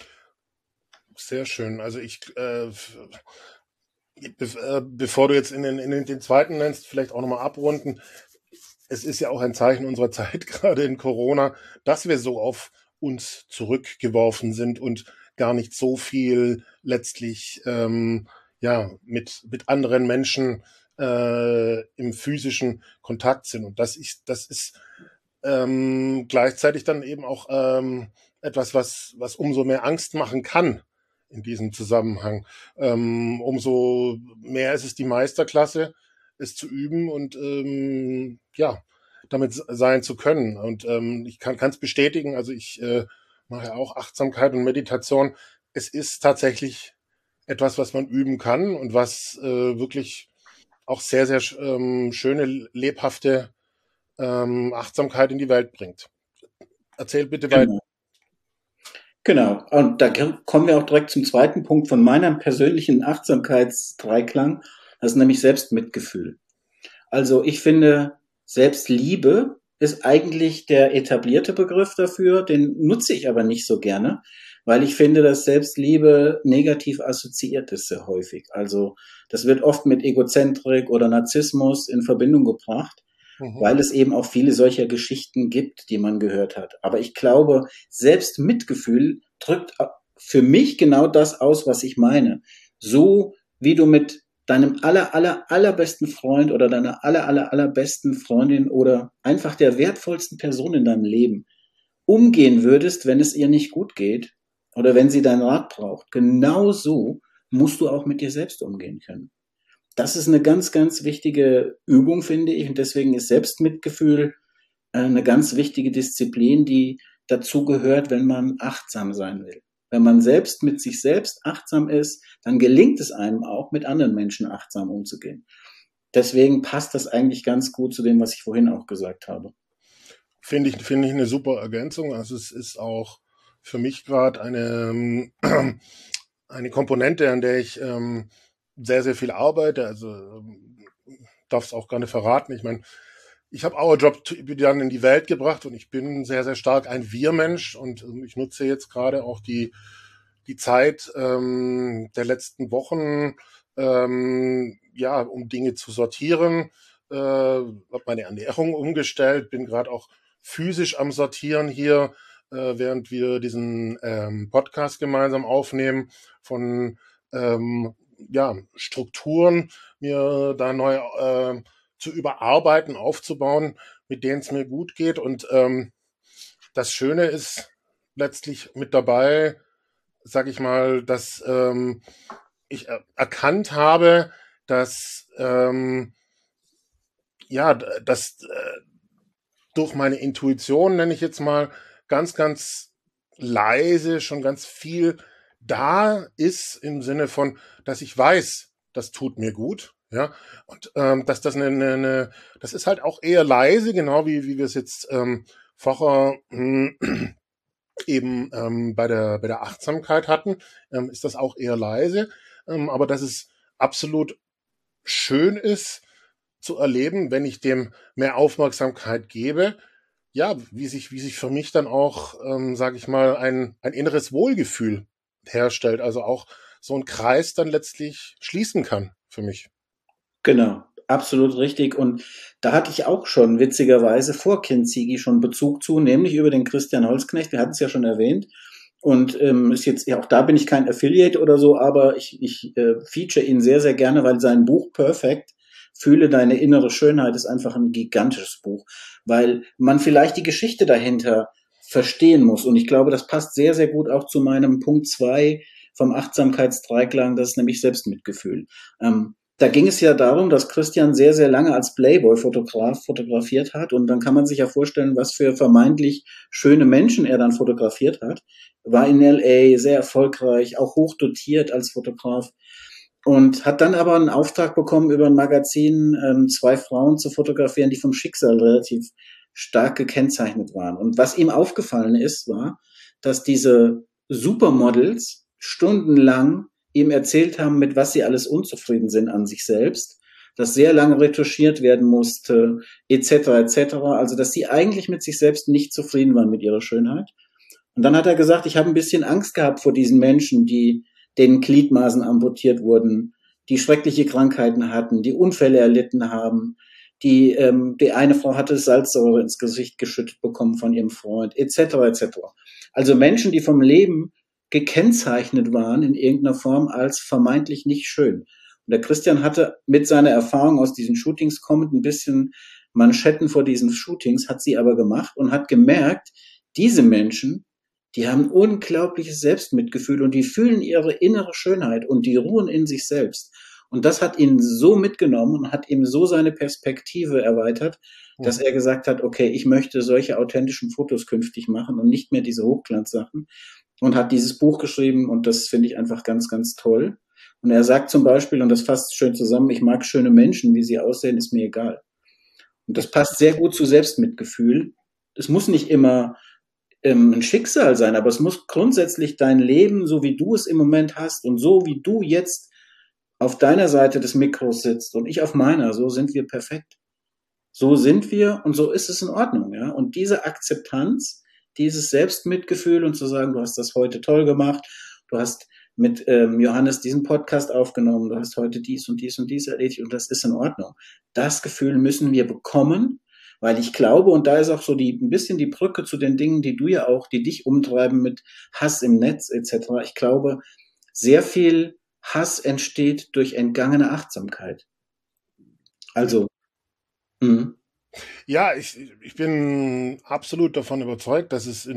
[SPEAKER 1] Sehr schön. Also bevor du jetzt in den zweiten nennst, vielleicht auch nochmal abrunden. Es ist ja auch ein Zeichen unserer Zeit, gerade in Corona, dass wir so auf uns zurückgeworfen sind und gar nicht so viel letztlich mit anderen Menschen im physischen Kontakt sind. Und das ist gleichzeitig dann eben auch etwas, was umso mehr Angst machen kann in diesem Zusammenhang. Umso mehr ist es die Meisterklasse, es zu üben und damit sein zu können. Und ich kann es bestätigen, also ich mache ja auch Achtsamkeit und Meditation. Es ist tatsächlich etwas, was man üben kann und was wirklich auch sehr, sehr schöne, lebhafte Achtsamkeit in die Welt bringt. Erzähl bitte weiter.
[SPEAKER 2] Genau, und da kommen wir auch direkt zum zweiten Punkt von meinem persönlichen Achtsamkeitsdreiklang, das ist nämlich Selbstmitgefühl. Also ich finde, Selbstliebe ist eigentlich der etablierte Begriff dafür, den nutze ich aber nicht so gerne, weil ich finde, dass Selbstliebe negativ assoziiert ist sehr häufig. Also das wird oft mit Egozentrik oder Narzissmus in Verbindung gebracht, weil es eben auch viele solcher Geschichten gibt, die man gehört hat. Aber ich glaube, Selbstmitgefühl drückt für mich genau das aus, was ich meine. So wie du mit deinem allerbesten Freund oder deiner allerbesten Freundin oder einfach der wertvollsten Person in deinem Leben umgehen würdest, wenn es ihr nicht gut geht oder wenn sie deinen Rat braucht. Genau so musst du auch mit dir selbst umgehen können. Das ist eine ganz, ganz wichtige Übung, finde ich. Und deswegen ist Selbstmitgefühl eine ganz wichtige Disziplin, die dazu gehört, wenn man achtsam sein will. Wenn man selbst mit sich selbst achtsam ist, dann gelingt es einem auch, mit anderen Menschen achtsam umzugehen. Deswegen passt das eigentlich ganz gut zu dem, was ich vorhin auch gesagt habe.
[SPEAKER 1] Finde ich eine super Ergänzung. Also es ist auch für mich gerade eine Komponente, an der ich sehr, sehr viel arbeite. Also darf es auch gerne verraten. Ich meine, ich habe Our Job dann in die Welt gebracht und ich bin sehr, sehr stark ein Wir-Mensch und ich nutze jetzt gerade auch die Zeit der letzten Wochen, ja, um Dinge zu sortieren. Habe meine Ernährung umgestellt, bin gerade auch physisch am Sortieren hier, während wir diesen Podcast gemeinsam aufnehmen, von ja, Strukturen mir da neu zu überarbeiten, aufzubauen, mit denen es mir gut geht. Und das Schöne ist letztlich mit dabei, sag ich mal, dass ich erkannt habe, dass ja, dass durch meine Intuition, nenne ich jetzt mal, ganz, ganz leise schon ganz viel da ist im Sinne von, dass ich weiß, das tut mir gut, ja, und dass das das ist halt auch eher leise, genau wie wir es jetzt vorher eben bei der Achtsamkeit hatten, ist das auch eher leise, aber dass es absolut schön ist zu erleben, wenn ich dem mehr Aufmerksamkeit gebe, ja, wie sich für mich dann auch, sage ich mal, ein inneres Wohlgefühl herstellt, also auch so ein Kreis dann letztlich schließen kann für mich.
[SPEAKER 2] Genau, absolut richtig. Und da hatte ich auch schon witzigerweise vor Kinzigi schon Bezug zu, nämlich über den Christian Holzknecht. Wir hatten es ja schon erwähnt. Und ist jetzt, ja, auch da bin ich kein Affiliate oder so, aber ich feature ihn sehr, sehr gerne, weil sein Buch Perfect, Fühle deine innere Schönheit, ist einfach ein gigantisches Buch, weil man vielleicht die Geschichte dahinter verstehen muss. Und ich glaube, das passt sehr, sehr gut auch zu meinem Punkt 2 vom Achtsamkeitsdreiklang, das ist nämlich Selbstmitgefühl. Da ging es ja darum, dass Christian sehr, sehr lange als Playboy-Fotograf fotografiert hat. Und dann kann man sich ja vorstellen, was für vermeintlich schöne Menschen er dann fotografiert hat. War in LA sehr erfolgreich, auch hochdotiert als Fotograf. Und hat dann aber einen Auftrag bekommen, über ein Magazin 2 Frauen zu fotografieren, die vom Schicksal relativ stark gekennzeichnet waren. Und was ihm aufgefallen ist, war, dass diese Supermodels stundenlang ihm erzählt haben, mit was sie alles unzufrieden sind an sich selbst, dass sehr lange retuschiert werden musste, etc., etc., also dass sie eigentlich mit sich selbst nicht zufrieden waren mit ihrer Schönheit. Und dann hat er gesagt, ich habe ein bisschen Angst gehabt vor diesen Menschen, denen Gliedmaßen amputiert wurden, die schreckliche Krankheiten hatten, die Unfälle erlitten haben, die eine Frau hatte Salzsäure ins Gesicht geschüttet bekommen von ihrem Freund, etc., etc. Also Menschen, die vom Leben gekennzeichnet waren in irgendeiner Form als vermeintlich nicht schön. Und der Christian hatte mit seiner Erfahrung aus diesen Shootings kommend ein bisschen Manschetten vor diesen Shootings, hat sie aber gemacht und hat gemerkt, diese Menschen, die haben unglaubliches Selbstmitgefühl und die fühlen ihre innere Schönheit und die ruhen in sich selbst. Und das hat ihn so mitgenommen und hat ihm so seine Perspektive erweitert, dass er gesagt hat, okay, ich möchte solche authentischen Fotos künftig machen und nicht mehr diese Hochglanzsachen. Und hat dieses Buch geschrieben und das finde ich einfach ganz, ganz toll. Und er sagt zum Beispiel, und das fasst schön zusammen, ich mag schöne Menschen, wie sie aussehen, ist mir egal. Und das passt sehr gut zu Selbstmitgefühl. Es muss nicht immer ein Schicksal sein, aber es muss grundsätzlich dein Leben, so wie du es im Moment hast und so wie du jetzt auf deiner Seite des Mikros sitzt und ich auf meiner, so sind wir perfekt. So sind wir und so ist es in Ordnung, ja. Und diese Akzeptanz, dieses Selbstmitgefühl und zu sagen, du hast das heute toll gemacht, du hast mit Johannes diesen Podcast aufgenommen, du hast heute dies und dies und dies erledigt und das ist in Ordnung. Das Gefühl müssen wir bekommen, weil ich glaube, und da ist auch so ein bisschen die Brücke zu den Dingen, die du ja auch, die dich umtreiben mit Hass im Netz etc. Ich glaube, sehr viel Hass entsteht durch entgangene Achtsamkeit. Also, mh,
[SPEAKER 1] Ja, ich bin absolut davon überzeugt, dass es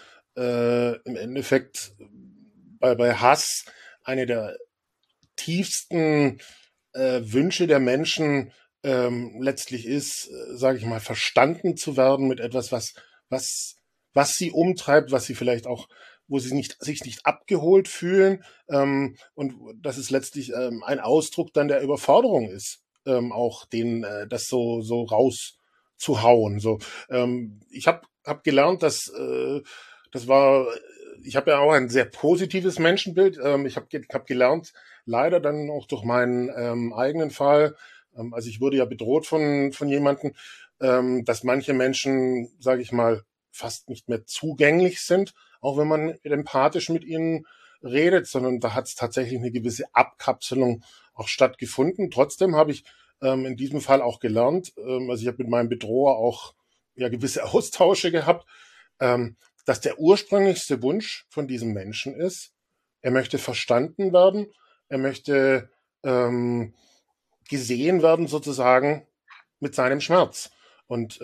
[SPEAKER 1] im Endeffekt bei Hass eine der tiefsten Wünsche der Menschen letztlich ist, sage ich mal, verstanden zu werden mit etwas, was, was sie umtreibt, was sie vielleicht auch, wo sie sich nicht abgeholt fühlen, und dass es letztlich ein Ausdruck dann der Überforderung ist, auch das so rauszuhauen. So, ich hab gelernt, das war, ich habe ja auch ein sehr positives Menschenbild. Ich hab gelernt, leider dann auch durch meinen eigenen Fall, also ich wurde ja bedroht von jemandem, dass manche Menschen, sage ich mal, fast nicht mehr zugänglich sind, auch wenn man empathisch mit ihnen redet, sondern da hat es tatsächlich eine gewisse Abkapselung auch stattgefunden. Trotzdem habe ich in diesem Fall auch gelernt, also ich habe mit meinem Bedroher auch ja gewisse Austausche gehabt, dass der ursprünglichste Wunsch von diesem Menschen ist, er möchte verstanden werden, er möchte ähm, gesehen werden sozusagen mit seinem Schmerz. Und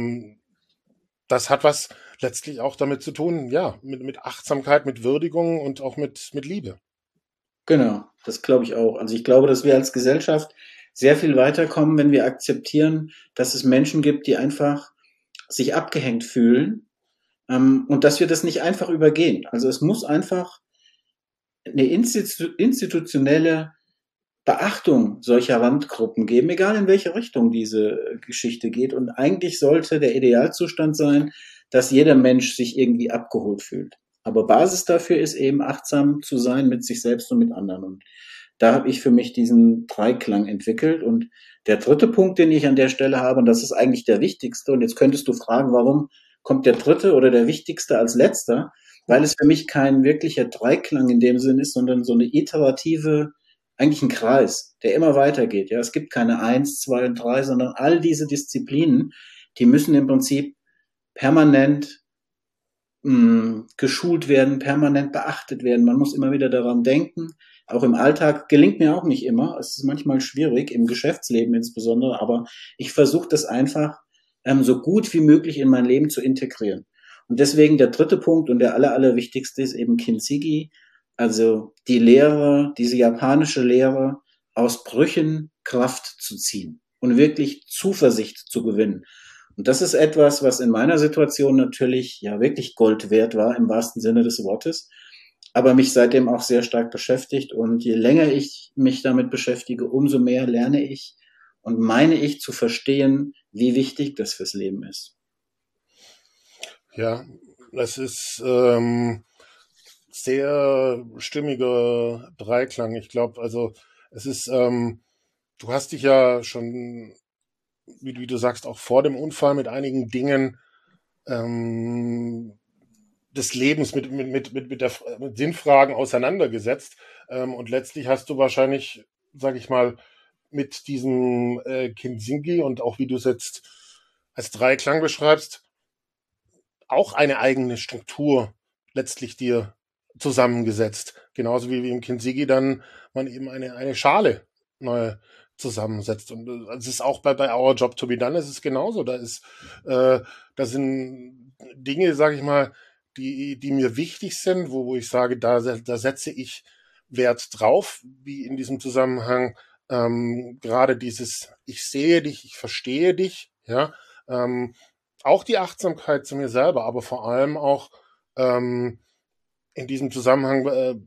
[SPEAKER 1] das hat was letztlich auch damit zu tun, ja, mit Achtsamkeit, mit Würdigung und auch mit Liebe.
[SPEAKER 2] genau, das glaube ich auch. Also ich glaube, dass wir als Gesellschaft sehr viel weiterkommen, wenn wir akzeptieren, dass es Menschen gibt, die einfach sich abgehängt fühlen, und dass wir das nicht einfach übergehen. Also es muss einfach eine institutionelle Beachtung solcher Randgruppen geben, egal in welche Richtung diese Geschichte geht. Und eigentlich sollte der Idealzustand sein, dass jeder Mensch sich irgendwie abgeholt fühlt. Aber Basis dafür ist eben achtsam zu sein mit sich selbst und mit anderen. Und da habe ich für mich diesen Dreiklang entwickelt. Und der dritte Punkt, den ich an der Stelle habe, und das ist eigentlich der wichtigste, und jetzt könntest du fragen, warum kommt der dritte oder der wichtigste als letzter? Weil es für mich kein wirklicher Dreiklang in dem Sinn ist, sondern so eine iterative, eigentlich ein Kreis, der immer weitergeht. Ja, es gibt keine eins, zwei und drei, sondern all diese Disziplinen, die müssen im Prinzip permanent geschult werden, permanent beachtet werden. Man muss immer wieder daran denken. Auch im Alltag gelingt mir auch nicht immer. Es ist manchmal schwierig, im Geschäftsleben insbesondere, aber ich versuche das einfach so gut wie möglich in mein Leben zu integrieren. Und deswegen der dritte Punkt und der allerwichtigste ist eben Kintsugi, also die Lehre, diese japanische Lehre, aus Brüchen Kraft zu ziehen und wirklich Zuversicht zu gewinnen. Und das ist etwas, was in meiner Situation natürlich ja wirklich Gold wert war, im wahrsten Sinne des Wortes, aber mich seitdem auch sehr stark beschäftigt. Und je länger ich mich damit beschäftige, umso mehr lerne ich und meine ich zu verstehen, wie wichtig das fürs Leben ist.
[SPEAKER 1] Ja, das ist sehr stimmiger Dreiklang. Ich glaube, also es ist, du hast dich ja schon, wie du sagst, auch vor dem Unfall mit einigen Dingen ähm, des Lebens mit Sinnfragen auseinandergesetzt. Und letztlich hast du wahrscheinlich, sage ich mal, mit diesem Kinsingi und auch wie du es jetzt als Dreiklang beschreibst, auch eine eigene Struktur letztlich dir zusammengesetzt. Genauso wie im Kinshigi dann man eben eine Schale neu zusammensetzt. Und es ist auch bei Our Job to be Done ist es genauso. Da sind Dinge, sage ich mal, die mir wichtig sind, wo ich sage, da setze ich Wert drauf, wie in diesem Zusammenhang gerade dieses Ich sehe dich, ich verstehe dich, ja, auch die Achtsamkeit zu mir selber, aber vor allem auch ähm, in diesem Zusammenhang,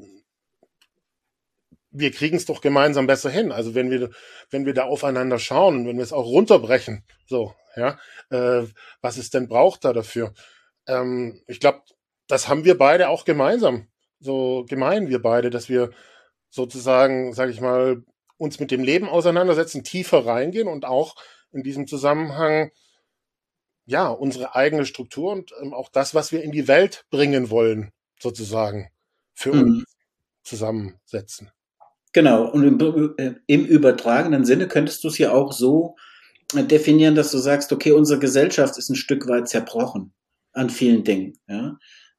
[SPEAKER 1] wir kriegen es doch gemeinsam besser hin. Also wenn wir da aufeinander schauen und wenn wir es auch runterbrechen, so, ja, was es denn braucht da dafür. Ich glaube, das haben wir beide auch gemeinsam. So gemein wir beide, dass wir sozusagen, sage ich mal, uns mit dem Leben auseinandersetzen, tiefer reingehen und auch in diesem Zusammenhang ja, unsere eigene Struktur und auch das, was wir in die Welt bringen wollen, sozusagen, für uns
[SPEAKER 2] Mhm.
[SPEAKER 1] zusammensetzen.
[SPEAKER 2] Genau, und im übertragenen Sinne könntest du es ja auch so definieren, dass du sagst, okay, unsere Gesellschaft ist ein Stück weit zerbrochen an vielen Dingen. Ja?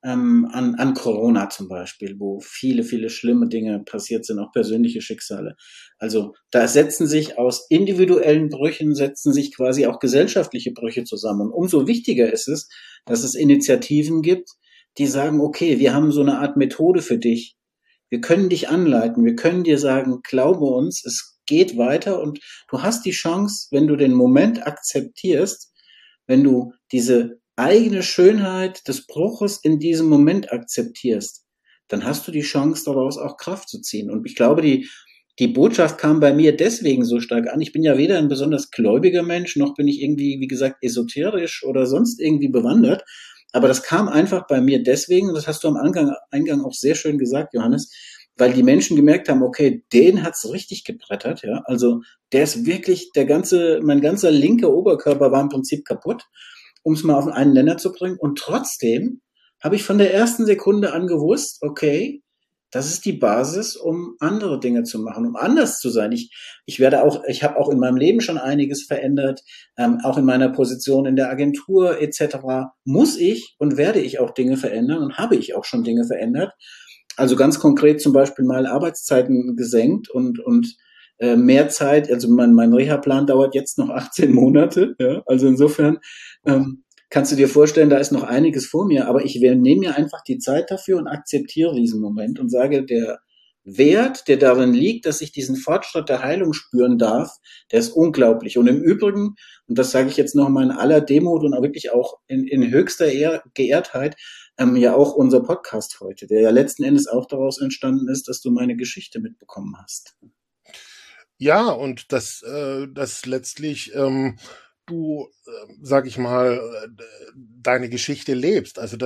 [SPEAKER 2] an Corona zum Beispiel, wo viele, viele schlimme Dinge passiert sind, auch persönliche Schicksale. Also da setzen sich aus individuellen Brüchen, setzen sich quasi auch gesellschaftliche Brüche zusammen. Und umso wichtiger ist es, dass es Initiativen gibt, die sagen, okay, wir haben so eine Art Methode für dich. Wir können dich anleiten, wir können dir sagen, glaube uns, es geht weiter und du hast die Chance, wenn du den Moment akzeptierst, wenn du diese eigene Schönheit des Bruches in diesem Moment akzeptierst, dann hast du die Chance, daraus auch Kraft zu ziehen. Und ich glaube, die Botschaft kam bei mir deswegen so stark an. Ich bin ja weder ein besonders gläubiger Mensch, noch bin ich irgendwie, wie gesagt, esoterisch oder sonst irgendwie bewandert. Aber das kam einfach bei mir deswegen, und das hast du am Eingang auch sehr schön gesagt, Johannes, weil die Menschen gemerkt haben, okay, den hat's richtig gebrettert, ja. Also der ist wirklich, mein ganzer linker Oberkörper war im Prinzip kaputt, um es mal auf einen Nenner zu bringen. Und trotzdem habe ich von der ersten Sekunde an gewusst, okay, das ist die Basis, um andere Dinge zu machen, um anders zu sein. Ich habe auch in meinem Leben schon einiges verändert, auch in meiner Position in der Agentur etc. muss ich und werde ich auch Dinge verändern und habe ich auch schon Dinge verändert. Also ganz konkret zum Beispiel mal Arbeitszeiten gesenkt und mehr Zeit. Also mein Reha-Plan dauert jetzt noch 18 Monate. Ja? Also insofern kannst du dir vorstellen, da ist noch einiges vor mir, aber ich nehme mir einfach die Zeit dafür und akzeptiere diesen Moment und sage, der Wert, der darin liegt, dass ich diesen Fortschritt der Heilung spüren darf, der ist unglaublich. Und im Übrigen, und das sage ich jetzt nochmal in aller Demut und auch wirklich auch in höchster Geehrtheit, ja auch unser Podcast heute, der ja letzten Endes auch daraus entstanden ist, dass du meine Geschichte mitbekommen hast.
[SPEAKER 1] Ja, und dass letztlich du, sag ich mal, deine Geschichte lebst. Also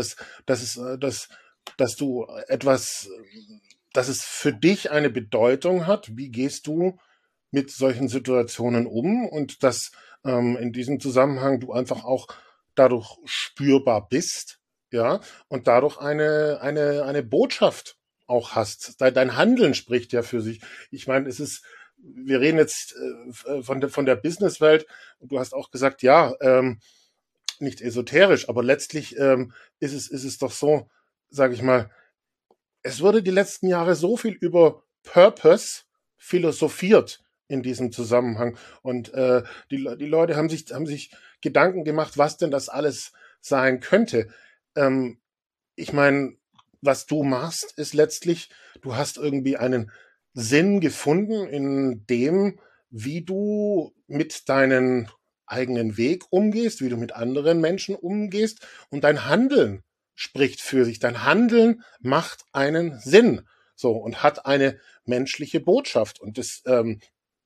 [SPEAKER 1] dass du etwas, dass es für dich eine Bedeutung hat. Wie gehst du mit solchen Situationen um? Und dass in diesem Zusammenhang du einfach auch dadurch spürbar bist, ja, und dadurch eine Botschaft auch hast. Dein Handeln spricht ja für sich. Ich meine, wir reden jetzt von der Businesswelt und du hast auch gesagt, ja, nicht esoterisch, aber letztlich ist es doch so, sage ich mal, es wurde die letzten Jahre so viel über Purpose philosophiert in diesem Zusammenhang und die Leute haben sich Gedanken gemacht, was denn das alles sein könnte. Ich meine, was du machst, ist letztlich, du hast irgendwie einen Sinn gefunden in dem, wie du mit deinen eigenen Weg umgehst, wie du mit anderen Menschen umgehst und dein Handeln spricht für sich. Dein Handeln macht einen Sinn, so, und hat eine menschliche Botschaft. Und deswegen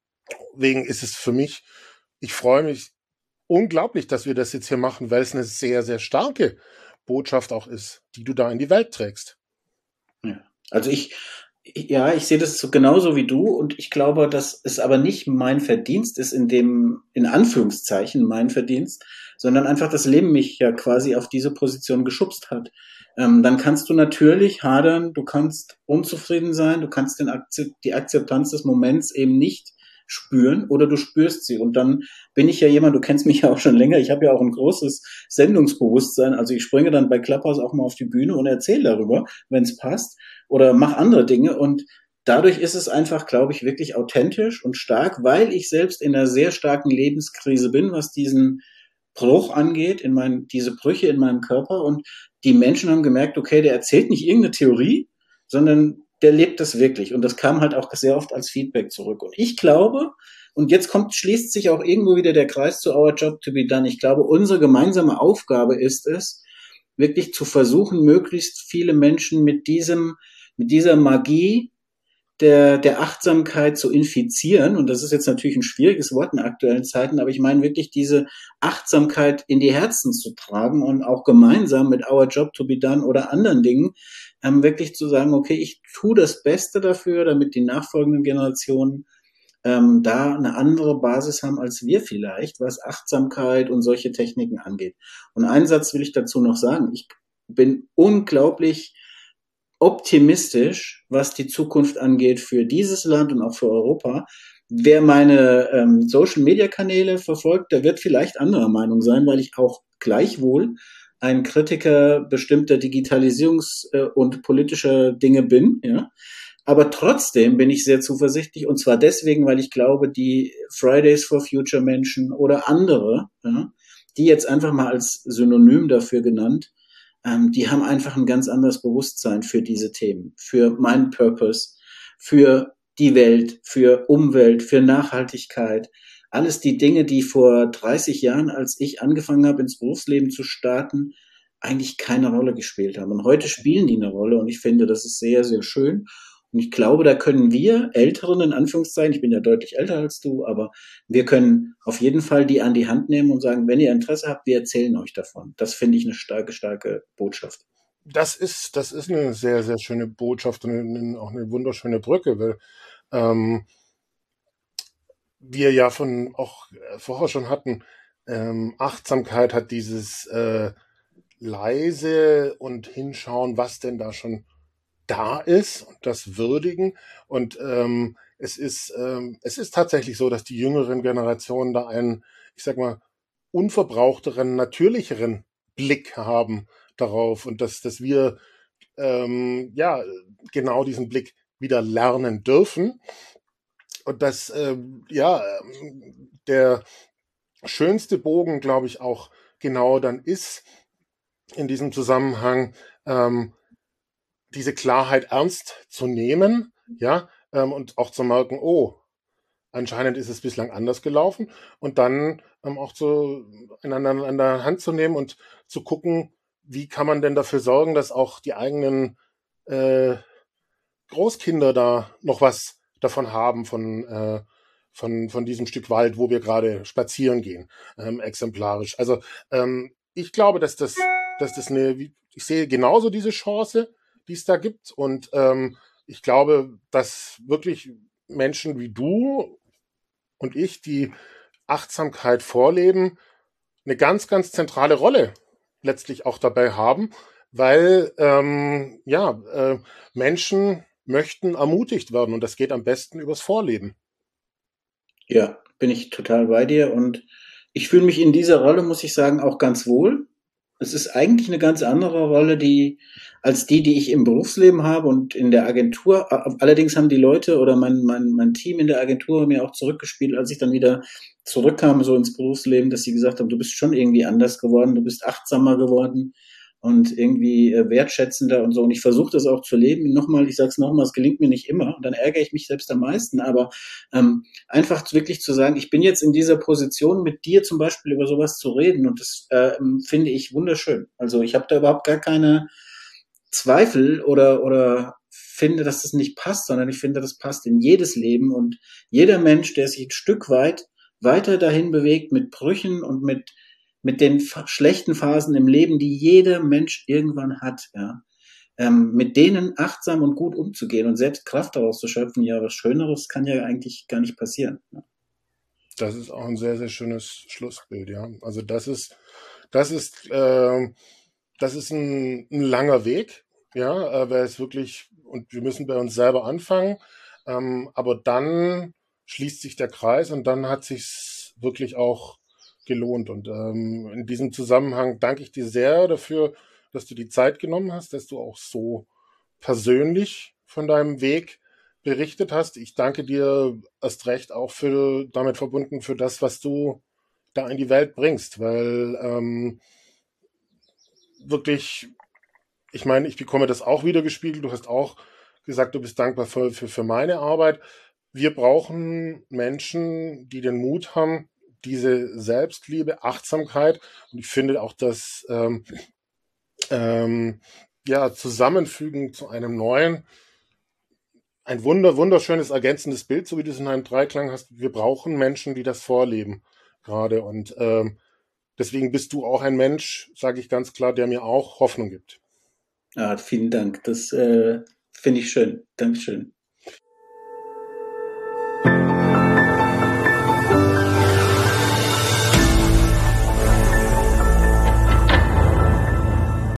[SPEAKER 1] ist es für mich, ich freue mich unglaublich, dass wir das jetzt hier machen, weil es eine sehr, sehr starke Botschaft auch ist, die du da in die Welt trägst.
[SPEAKER 2] Ja. Also ich sehe das so genauso wie du und ich glaube, dass es aber nicht mein Verdienst ist, in Anführungszeichen mein Verdienst, sondern einfach das Leben mich ja quasi auf diese Position geschubst hat. Dann kannst du natürlich hadern, du kannst unzufrieden sein, du kannst die Akzeptanz des Moments eben nicht spüren oder du spürst sie. Und dann bin ich ja jemand, du kennst mich ja auch schon länger, ich habe ja auch ein großes Sendungsbewusstsein. Also ich springe dann bei Clubhouse auch mal auf die Bühne und erzähle darüber, wenn es passt, oder mache andere Dinge. Und dadurch ist es einfach, glaube ich, wirklich authentisch und stark, weil ich selbst in einer sehr starken Lebenskrise bin, was diesen Bruch angeht, diese Brüche in meinem Körper. Und die Menschen haben gemerkt, okay, der erzählt nicht irgendeine Theorie, sondern der lebt das wirklich. Und das kam halt auch sehr oft als Feedback zurück. Und ich glaube, und jetzt schließt sich auch irgendwo wieder der Kreis zu Our Job to be Done. Ich glaube, unsere gemeinsame Aufgabe ist es, wirklich zu versuchen, möglichst viele Menschen mit dieser Magie der Achtsamkeit zu infizieren. Und das ist jetzt natürlich ein schwieriges Wort in aktuellen Zeiten, aber ich meine wirklich diese Achtsamkeit in die Herzen zu tragen und auch gemeinsam mit Our Job to be Done oder anderen Dingen wirklich zu sagen, okay, ich tue das Beste dafür, damit die nachfolgenden Generationen da eine andere Basis haben als wir vielleicht, was Achtsamkeit und solche Techniken angeht. Und einen Satz will ich dazu noch sagen. Ich bin unglaublich optimistisch, was die Zukunft angeht für dieses Land und auch für Europa. Wer meine Social-Media-Kanäle verfolgt, der wird vielleicht anderer Meinung sein, weil ich auch gleichwohl ein Kritiker bestimmter Digitalisierungs- und politischer Dinge bin, ja. Aber trotzdem bin ich sehr zuversichtlich, und zwar deswegen, weil ich glaube, die Fridays for Future Menschen oder andere, ja, die jetzt einfach mal als Synonym dafür genannt, die haben einfach ein ganz anderes Bewusstsein für diese Themen, für meinen Purpose, für die Welt, für Umwelt, für Nachhaltigkeit. Alles die Dinge, die vor 30 Jahren, als ich angefangen habe, ins Berufsleben zu starten, eigentlich keine Rolle gespielt haben. Und heute spielen die eine Rolle, und ich finde, das ist sehr, sehr schön. Und ich glaube, da können wir Älteren, in Anführungszeichen, ich bin ja deutlich älter als du, aber wir können auf jeden Fall die an die Hand nehmen und sagen, wenn ihr Interesse habt, wir erzählen euch davon. Das finde ich eine starke, starke Botschaft.
[SPEAKER 1] Das ist eine sehr, sehr schöne Botschaft und auch eine wunderschöne Brücke, weil ähm, wir ja von auch vorher schon hatten, Achtsamkeit hat dieses leise und hinschauen, was denn da schon da ist und das würdigen. Und es ist tatsächlich so, dass die jüngeren Generationen da einen, ich sag mal, unverbrauchteren, natürlicheren Blick haben darauf und dass wir ja genau diesen Blick wieder lernen dürfen und dass ja der schönste Bogen, glaube ich, auch genau dann ist in diesem Zusammenhang, ähm, diese Klarheit ernst zu nehmen, ja, und auch zu merken, oh, anscheinend ist es bislang anders gelaufen und dann auch so einander an der Hand zu nehmen und zu gucken, wie kann man denn dafür sorgen, dass auch die eigenen äh, Großkinder da noch was davon haben von diesem Stück Wald, wo wir gerade spazieren gehen, exemplarisch. Also ich glaube, dass das ich sehe genauso diese Chance, die es da gibt und ich glaube, dass wirklich Menschen wie du und ich, die Achtsamkeit vorleben, eine ganz, ganz zentrale Rolle letztlich auch dabei haben, weil ja, Menschen möchten ermutigt werden und das geht am besten übers Vorleben.
[SPEAKER 2] Ja, bin ich total bei dir, und ich fühle mich in dieser Rolle, muss ich sagen, auch ganz wohl. Es ist eigentlich eine ganz andere Rolle, die als die, die ich im Berufsleben habe und in der Agentur. Allerdings haben die Leute oder mein Team in der Agentur mir auch zurückgespielt, als ich dann wieder zurückkam so ins Berufsleben, dass sie gesagt haben, du bist schon irgendwie anders geworden, du bist achtsamer geworden und irgendwie wertschätzender und so. Und ich versuche das auch zu leben. Nochmal, ich sage es nochmal, es gelingt mir nicht immer. Und dann ärgere ich mich selbst am meisten. Aber einfach wirklich zu sagen, ich bin jetzt in dieser Position, mit dir zum Beispiel über sowas zu reden, und das finde ich wunderschön. Also ich habe da überhaupt gar keine Zweifel oder finde, dass das nicht passt, sondern ich finde, das passt in jedes Leben, und jeder Mensch, der sich ein Stück weit weiter dahin bewegt mit Brüchen und mit den schlechten Phasen im Leben, die jeder Mensch irgendwann hat, ja, mit denen achtsam und gut umzugehen und selbst Kraft daraus zu schöpfen, ja, was Schöneres kann ja eigentlich gar nicht passieren. Ne?
[SPEAKER 1] Das ist auch ein sehr, sehr schönes Schlussbild, ja. Also das ist, ähm, das ist ein langer Weg, ja, weil es wirklich, und wir müssen bei uns selber anfangen, aber dann schließt sich der Kreis und dann hat sich's wirklich auch gelohnt. Und in diesem Zusammenhang danke ich dir sehr dafür, dass du die Zeit genommen hast, dass du auch so persönlich von deinem Weg berichtet hast. Ich danke dir erst recht auch für damit verbunden für das, was du da in die Welt bringst, weil wirklich, ich meine, ich bekomme das auch wieder gespiegelt. Du hast auch gesagt, du bist dankbar für meine Arbeit. Wir brauchen Menschen, die den Mut haben, diese Selbstliebe, Achtsamkeit und ich finde auch das ähm, ja, Zusammenfügen zu einem neuen, ein wunderschönes ergänzendes Bild, so wie du es in einem Dreiklang hast. Wir brauchen Menschen, die das vorleben gerade. Und deswegen bist du auch ein Mensch, sage ich ganz klar, der mir auch Hoffnung gibt.
[SPEAKER 2] Ah, vielen Dank. Das finde ich schön. Dankeschön.